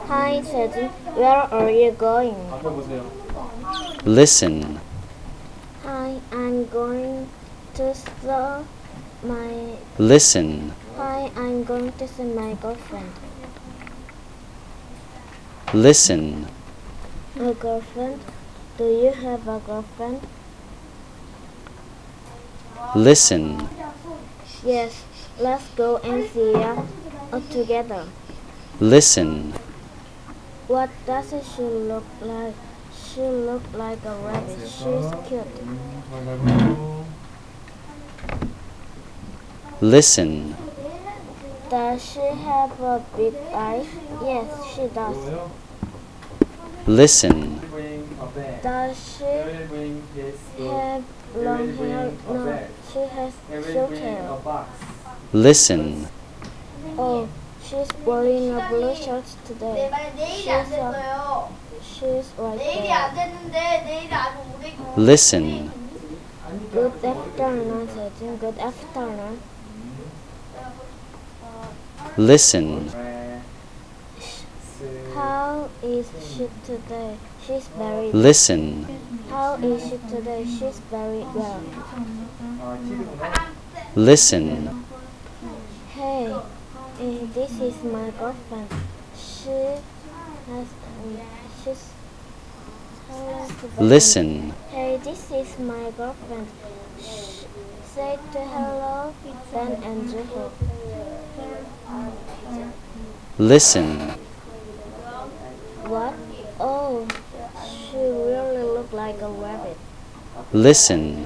Hi, Sejin. Where are you going? Listen. Hi, I'm going to see my. Listen. Hi, I'm going to see my girlfriend. Listen. A girlfriend? Do you have a girlfriend? Listen. Yes. Let's go and see her together. Listen. What does she look like? She looks like a rabbit. She's cute. Listen. Does she have a big eyes? Yes, she does. Listen. Does she have long hair? No, she has short hair. Listen. Oh, she's wearing a blue shirt today. She's right there. Listen. Good afternoon, Sejin. Good afternoon. Listen. How is she today? She's very. Listen. How is she today? She's very well. Listen. Hey, this is my girlfriend. Has she's Listen. Hey, this is my girlfriend. Say to hello, Ben and Juho. Listen. What? Oh, she really looked like a rabbit. Listen.